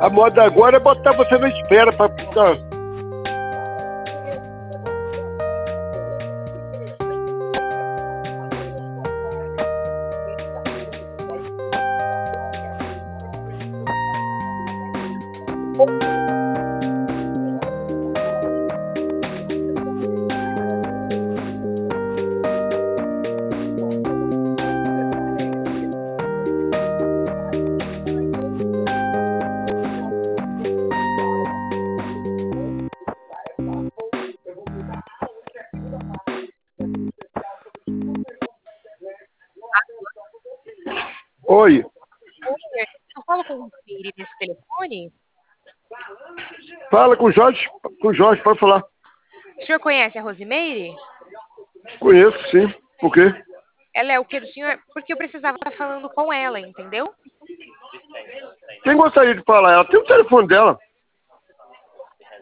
A moda agora é botar você na espera pra ficar. Oi. Oi, eu falo com o Rosemary nesse telefone? Fala com o Jorge. Com o Jorge, pode falar. O senhor conhece a Rosemary? Conheço, sim. Por quê? Ela é o que do senhor? Porque eu precisava estar falando com ela, entendeu? Quem gostaria de falar? Ela tem o telefone dela.